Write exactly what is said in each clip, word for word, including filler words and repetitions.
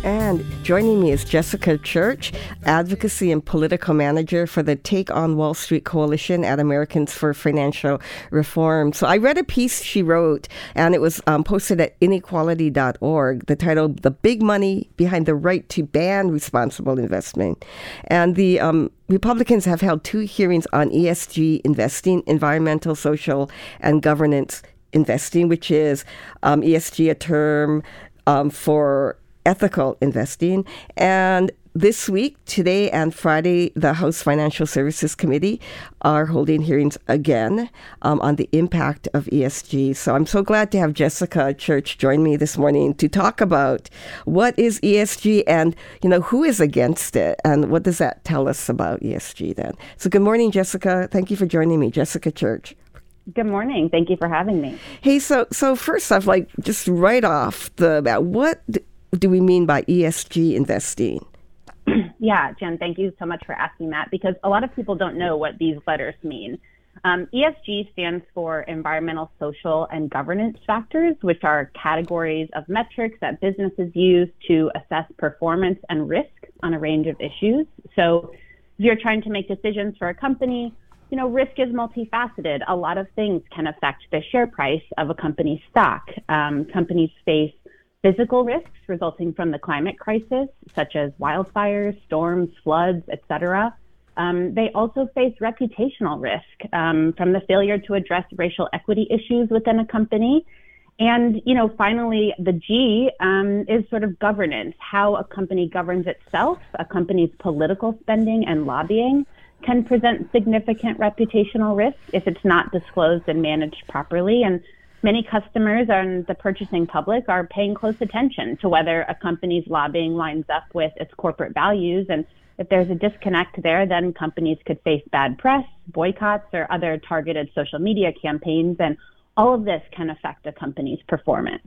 And joining me is Jessica Church, Advocacy and Political Manager for the Take on Wall Street Coalition at Americans for Financial Reform. So I read a piece she wrote, and it was um, posted at inequality dot org, the title, The Big Money Behind the Right to Ban Responsible Investment. And the um, Republicans have held two hearings on E S G investing, environmental, social, and governance investing, which is um, E S G, a term um, for ethical investing. And this week, today and Friday, the House Financial Services Committee are holding hearings again um, on the impact of E S G. So I'm so glad to have Jessica Church join me this morning to talk about what is E S G and, you know, who is against it and what does that tell us about E S G then. So good morning, Jessica. Thank you for joining me, Jessica Church. Good morning. Thank you for having me. Hey, so so first off, like just right off the bat, what do we mean by E S G investing? Yeah, Jen, thank you so much for asking that, because a lot of people don't know what these letters mean. Um, E S G stands for environmental, social, and governance factors, which are categories of metrics that businesses use to assess performance and risk on a range of issues. So if you're trying to make decisions for a company, you know, risk is multifaceted. A lot of things can affect the share price of a company's stock. Um, companies face physical risks resulting from the climate crisis, such as wildfires, storms, floods, et cetera. Um, they also face reputational risk um, from the failure to address racial equity issues within a company. And, you know, finally, the G um, is sort of governance, how a company governs itself. A company's political spending and lobbying can present significant reputational risk if it's not disclosed and managed properly. And many customers and the purchasing public are paying close attention to whether a company's lobbying lines up with its corporate values. And if there's a disconnect there, then companies could face bad press, boycotts, or other targeted social media campaigns. And all of this can affect a company's performance.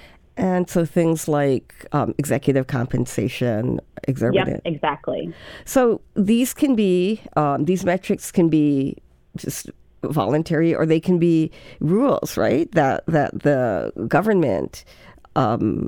And so things like um, executive compensation, exorbitant. Yep, exactly. So these can be, um, these metrics can be just voluntary, or they can be rules, right? That that the government um,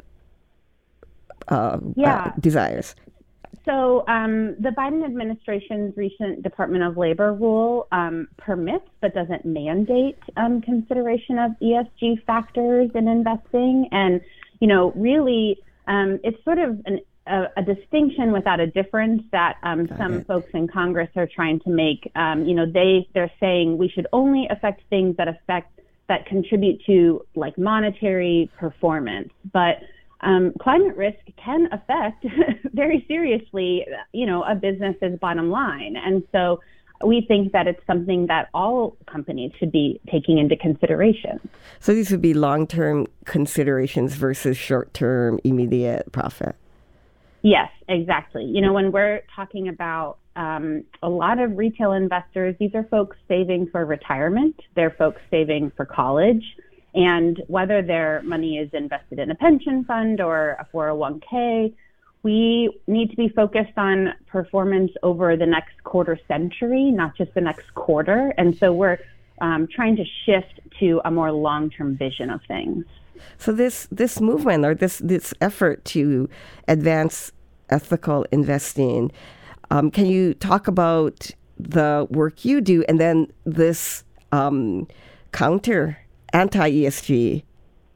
uh, yeah. uh, desires. So um, the Biden administration's recent Department of Labor rule um, permits but doesn't mandate um, consideration of E S G factors in investing. And, you know, really, um, it's sort of an A, a distinction without a difference that um, some it. folks in Congress are trying to make. Um, you know, they they're saying we should only affect things that affect that contribute to like monetary performance, but um, climate risk can affect very seriously, you know, a business's bottom line, and so we think that it's something that all companies should be taking into consideration. So these would be long-term considerations versus short-term immediate profit. Yes, exactly. You know, when we're talking about um, a lot of retail investors, these are folks saving for retirement. They're folks saving for college. And whether their money is invested in a pension fund or a four oh one k, we need to be focused on performance over the next quarter century, not just the next quarter. And so we're um, trying to shift to a more long-term vision of things. So this this movement or this this effort to advance ethical investing, um, can you talk about the work you do and then this um, counter anti-E S G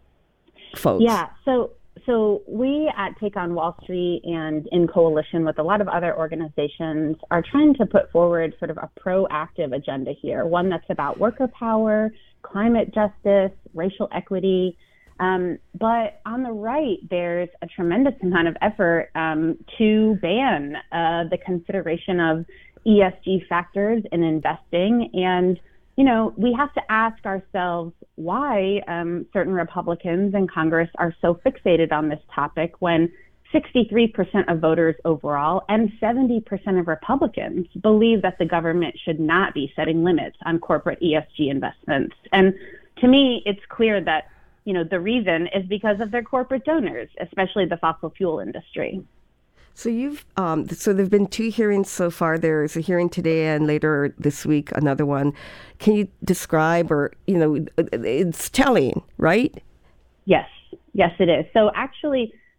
folks? Yeah, so so we at Take on Wall Street and in coalition with a lot of other organizations are trying to put forward sort of a proactive agenda here, one that's about worker power, climate justice, racial equity. Um, but on the right, there's a tremendous amount of effort um, to ban uh, the consideration of E S G factors in investing. And, you know, we have to ask ourselves why um, certain Republicans in Congress are so fixated on this topic when sixty-three percent of voters overall and seventy percent of Republicans believe that the government should not be setting limits on corporate E S G investments. And to me, it's clear that you know, the reason is because of their corporate donors, especially the fossil fuel industry. So you've um, so there've been two hearings so far. There's a hearing today and later this week another one. Can you describe, or you know, it's telling, right? Yes, yes, it is. So actually,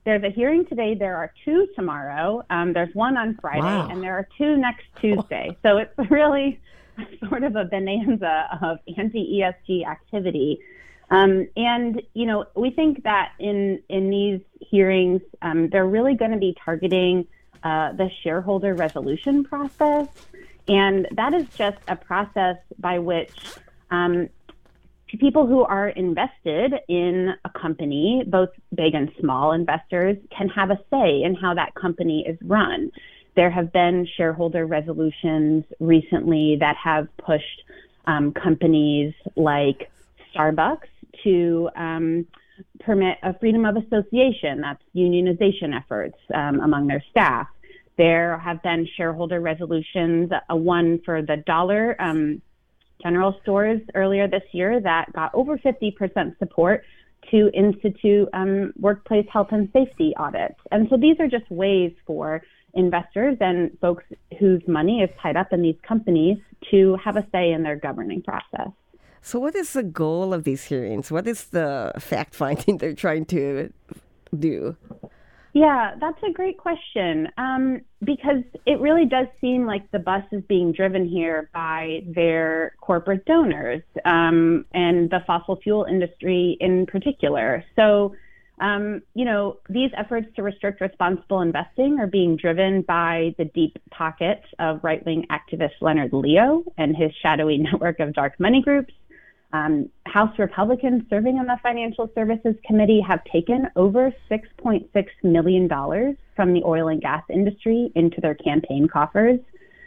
there's a hearing today. There are two tomorrow. Um, there's one on Friday, Wow. and there are two next Tuesday. So it's really sort of a bonanza of anti-E S G activity. Um, and, you know, we think that in, in these hearings, um, they're really going to be targeting uh, the shareholder resolution process. And that is just a process by which um, people who are invested in a company, both big and small investors, can have a say in how that company is run. There have been shareholder resolutions recently that have pushed um, companies like Starbucks to um, permit a freedom of association, that's unionization efforts um, among their staff. There have been shareholder resolutions, a one for the Dollar um, General Stores earlier this year that got over fifty percent support to institute um, workplace health and safety audits. And so these are just ways for investors and folks whose money is tied up in these companies to have a say in their governing process. So what is the goal of these hearings? What is the fact-finding they're trying to do? Yeah, that's a great question, um, because it really does seem like the bus is being driven here by their corporate donors um, and the fossil fuel industry in particular. So, um, you know, these efforts to restrict responsible investing are being driven by the deep pockets of right-wing activist Leonard Leo and his shadowy network of dark money groups. Um, House Republicans serving on the Financial Services Committee have taken over six point six million dollars from the oil and gas industry into their campaign coffers.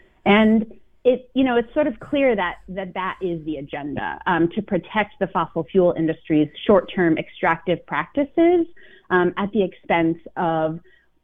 And it, you know, it's sort of clear that that, that is the agenda, um, to protect the fossil fuel industry's short-term extractive practices um, at the expense of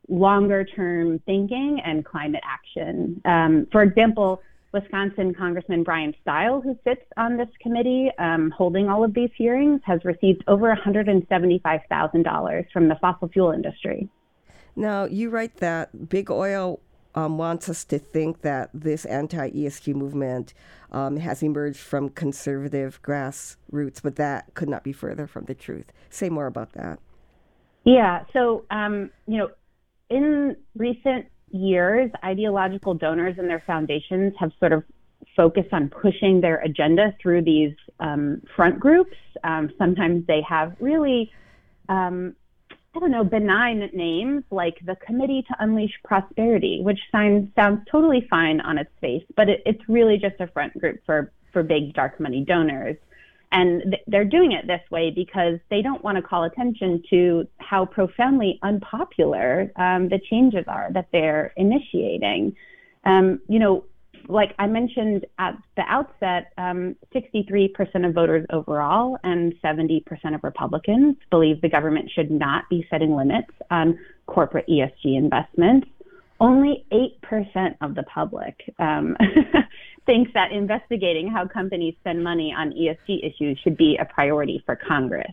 longer-term thinking and climate action. Um, for example, Wisconsin Congressman Brian Stile, who sits on this committee um, holding all of these hearings, has received over one hundred seventy-five thousand dollars from the fossil fuel industry. Now, you write that big oil um, wants us to think that this anti-E S G movement um, has emerged from conservative grassroots, but that could not be further from the truth. Say more about that. Yeah, so, um, you know, in recent years, ideological donors and their foundations have sort of focused on pushing their agenda through these um, front groups. Um, sometimes they have really, um, I don't know, benign names like the Committee to Unleash Prosperity, which sounds, sounds totally fine on its face, but it, it's really just a front group for, for big dark money donors. And th- they're doing it this way because they don't want to call attention to how profoundly unpopular um, the changes are that they're initiating. Um, you know, like I mentioned at the outset, um, sixty-three percent of voters overall and seventy percent of Republicans believe the government should not be setting limits on corporate E S G investments. Only eight percent of the public um, thinks that investigating how companies spend money on E S G issues should be a priority for Congress.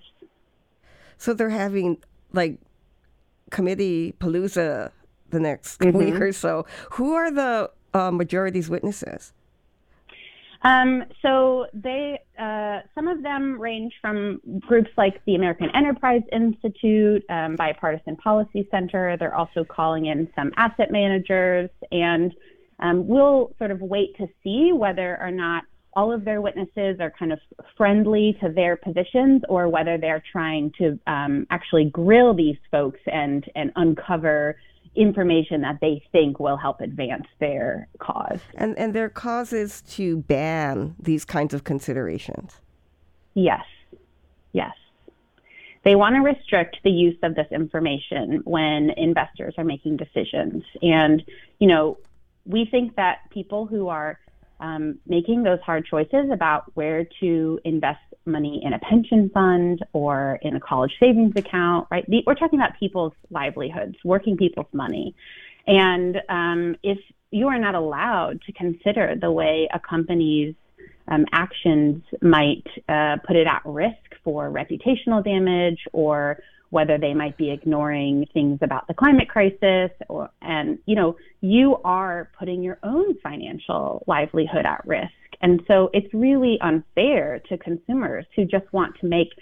So they're having like committee palooza the next Mm-hmm. week or so. Who are the uh, majority's witnesses? Um, so they, uh, some of them range from groups like the American Enterprise Institute, um, Bipartisan Policy Center. They're also calling in some asset managers, and um, we'll sort of wait to see whether or not all of their witnesses are kind of friendly to their positions or whether they're trying to um, actually grill these folks and, and uncover information that they think will help advance their cause. And and their cause is to ban these kinds of considerations. Yes, yes. They want to restrict the use of this information when investors are making decisions. And, you know, we think that people who are um, making those hard choices about where to invest money in a pension fund or in a college savings account, right? We're talking about people's livelihoods, working people's money. And um, if you are not allowed to consider the way a company's um, actions might uh, put it at risk for reputational damage, or whether they might be ignoring things about the climate crisis, or, and, you know, you are putting your own financial livelihood at risk. And so it's really unfair to consumers who just want to make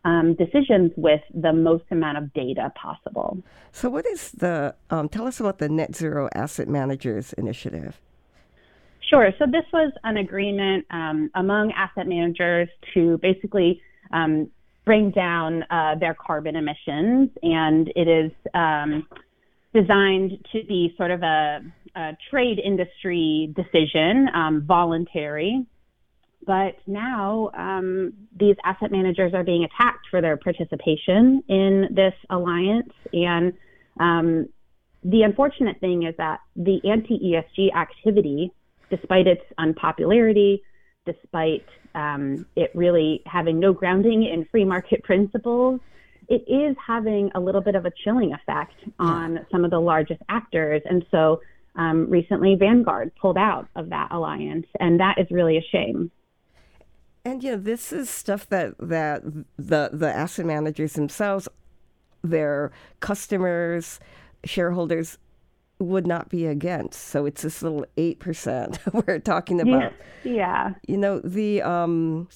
um, decisions with the most amount of data possible. So what is the, um, tell us about the Net Zero Asset Managers Initiative. Sure. So this was an agreement um, among asset managers to basically um, bring down uh, their carbon emissions, and it is um, designed to be sort of a, a trade industry decision, um, voluntary. But now um, these asset managers are being attacked for their participation in this alliance, and um, the unfortunate thing is that the anti-E S G activity, despite its unpopularity, despite um, it really having no grounding in free market principles, it is having a little bit of a chilling effect on some of the largest actors. And so um, recently Vanguard pulled out of that alliance, and that is really a shame. And, you know, this is stuff that, that the, the asset managers themselves, their customers, shareholders, would not be against. So it's this little eight percent we're talking about. Yeah. yeah. You know, the, um,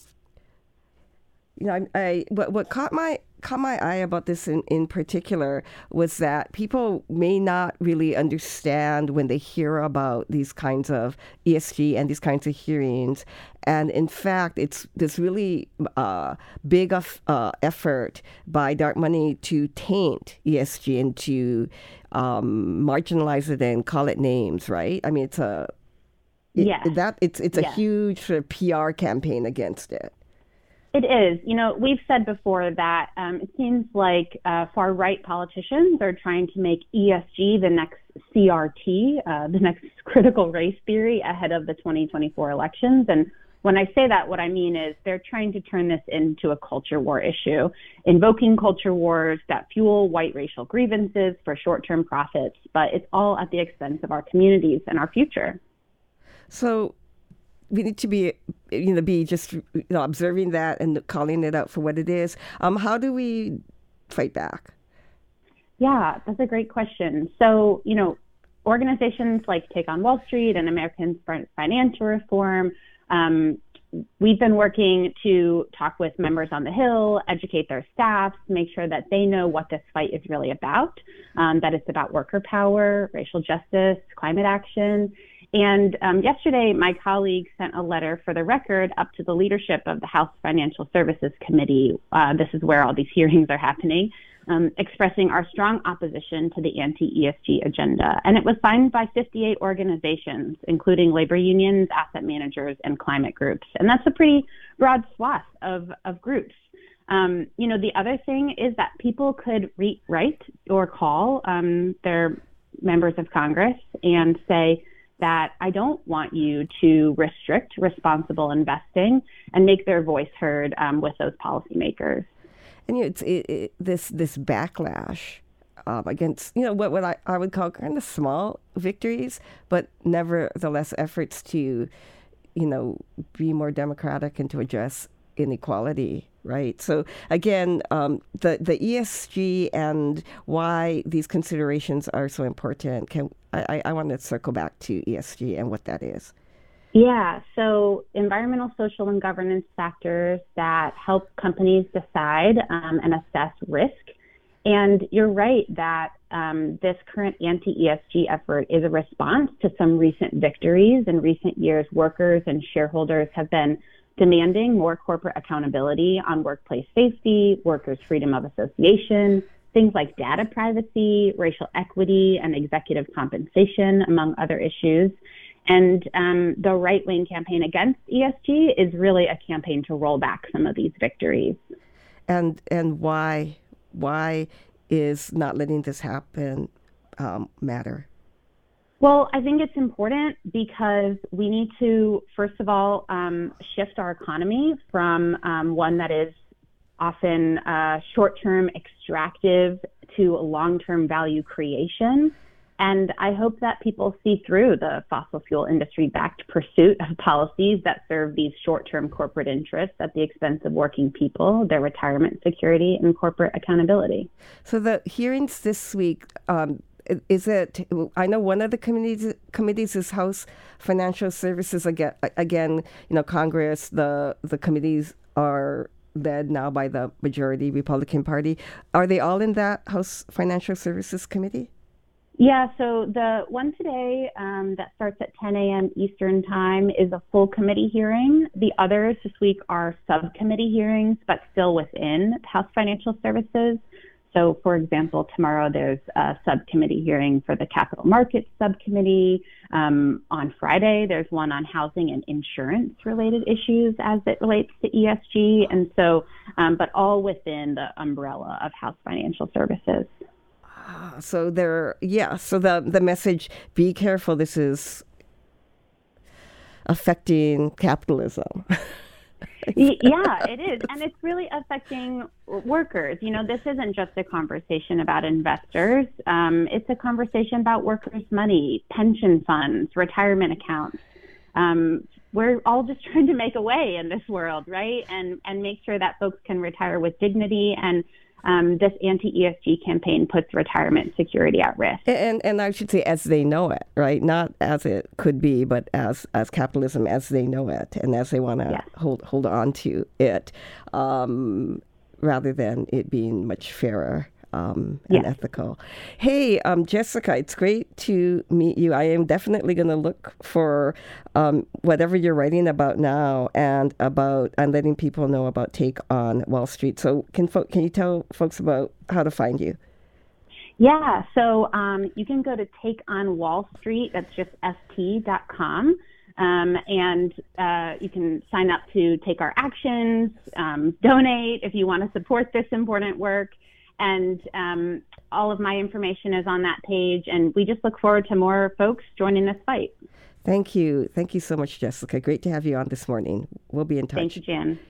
you know, I, I what, what caught my caught my eye about this in, in particular was that people may not really understand when they hear about these kinds of E S G and these kinds of hearings. And in fact, it's this really uh, big of, uh, effort by dark money to taint E S G and to um, marginalize it and call it names, right? I mean, it's a it, yes. that it's it's a yes. huge sort of P R campaign against it. It is. You know, we've said before that um, it seems like uh, far-right politicians are trying to make E S G the next C R T, uh, the next critical race theory ahead of the twenty twenty-four elections. And when I say that, what I mean is they're trying to turn this into a culture war issue, invoking culture wars that fuel white racial grievances for short-term profits, but it's all at the expense of our communities and our future. So we need to be, you know, be just you know, observing that and calling it out for what it is. Um, how do we fight back? Yeah, that's a great question. So, you know, organizations like Take on Wall Street and Americans for Financial Reform, um, we've been working to talk with members on the Hill, educate their staffs, make sure that they know what this fight is really about, um, that it's about worker power, racial justice, climate action. And um, yesterday, my colleague sent a letter for the record up to the leadership of the House Financial Services Committee. Uh, this is where all these hearings are happening, um, expressing our strong opposition to the anti-E S G agenda. And it was signed by fifty-eight organizations, including labor unions, asset managers, and climate groups. And that's a pretty broad swath of, of groups. Um, you know, the other thing is that people could re- write or call um, their members of Congress and say that I don't want you to restrict responsible investing, and make their voice heard um, with those policymakers. And you know, it's it, it, this this backlash um, against you know what what I, I would call kind of small victories, but nevertheless efforts to you know be more democratic and to address inequality. Right. So again, um, the the E S G and why these considerations are so important. Can I, I want to circle back to E S G and what that is. Yeah. So environmental, social, and governance factors that help companies decide um, and assess risk. And you're right that um, this current anti-E S G effort is a response to some recent victories. In recent years, workers and shareholders have been demanding more corporate accountability on workplace safety, workers' freedom of association, things like data privacy, racial equity, and executive compensation, among other issues. And um, the right-wing campaign against E S G is really a campaign to roll back some of these victories. And and why why is not letting this happen um, matter? Well, I think it's important because we need to, first of all, um, shift our economy from um, one that is often uh, short-term extractive to long-term value creation. And I hope that people see through the fossil fuel industry-backed pursuit of policies that serve these short-term corporate interests at the expense of working people, their retirement security, and corporate accountability. So the hearings this week, um, is it, I know one of the committees, committees is House Financial Services. Again, again, you know, Congress, the, the committees are led now by the majority Republican Party. Are they all in that House Financial Services Committee? Yeah, so the one today um, that starts at ten a.m. Eastern Time is a full committee hearing. The others this week are subcommittee hearings, but still within House Financial Services. So, for example, tomorrow there's a subcommittee hearing for the Capital Markets Subcommittee. Um, on Friday, there's one on housing and insurance-related issues as it relates to E S G. And so, um, but all within the umbrella of House Financial Services. So there, yeah. So the the message: be careful. This is affecting capitalism. Yeah, it is, and it's really affecting workers. You know, this isn't just a conversation about investors. Um, it's a conversation about workers' money, pension funds, retirement accounts. Um, we're all just trying to make a way in this world, right? And and make sure that folks can retire with dignity. And Um, this anti-E S G campaign puts retirement security at risk. And and I should say as they know it, right? Not as it could be, but as as capitalism as they know it and as they want to Yes. hold hold on to it, um, rather than it being much fairer um, and Yes. ethical. Hey, um, Jessica, it's great to meet you. I am definitely going to look for um, whatever you're writing about now and about and letting people know about Take on Wall Street. So can fo- can you tell folks about how to find you? Yeah, so um, you can go to Take on Wall Street. That's just S T dot com. Um, and uh, you can sign up to take our actions, um, donate if you want to support this important work. And um, all of my information is on that page. And we just look forward to more folks joining this fight. Thank you. Thank you so much, Jessica. Great to have you on this morning. We'll be in touch. Thank you, Jan.